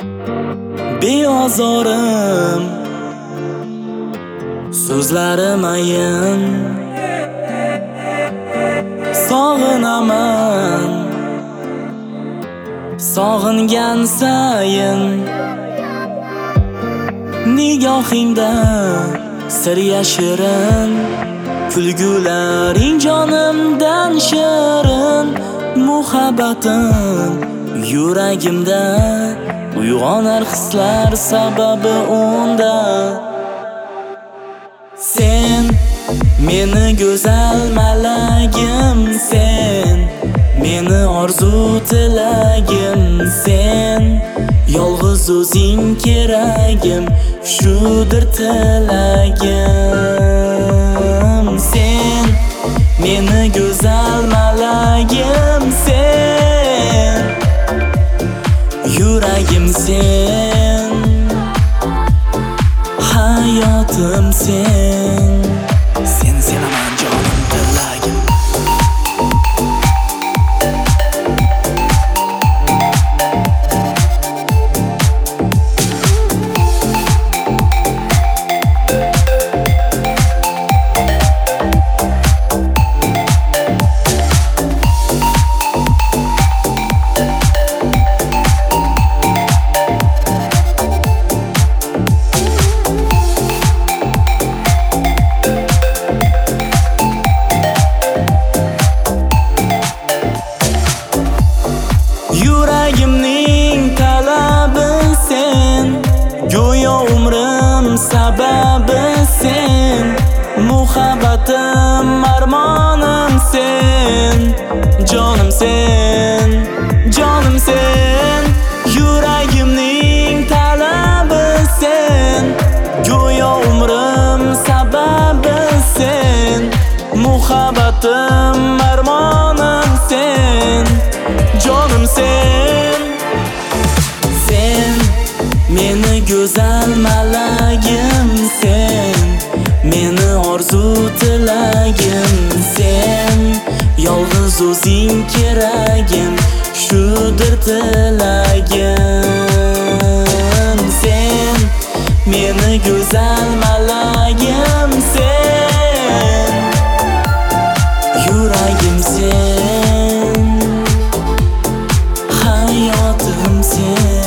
beozorim, so'zlarim ayin, sog'inaman, sog'ingan sayin, nigohingda sir yashirin, kulgularing jonimdan shirin, muhabbatim yuragimda uyg'onar hislar sababi unda. Sen meni go'zal malagim, sen meni orzu tilagim, sen yolg'iz o'zing keragim, shudir tilagim. Sen meni go'zal malagim, sen yuragim, sen hayotim, sen senaman jonim tilagim. Yuragimning talabi sen, go'yo umrim sababi sen, muhabbatim armonim sen, jonim sen, jonim sen. Yuragimning talabi sen, go'yo umrim sababi sen, muhabbatim armonim sen, jonim sen. Sen meni go'zal malagim, sen meni orzu tilagim, sen yolg'iz o'zing keragim, shudir tilagim. Sen meni go'zal malagim, sen yuragim, sen hayotim, sen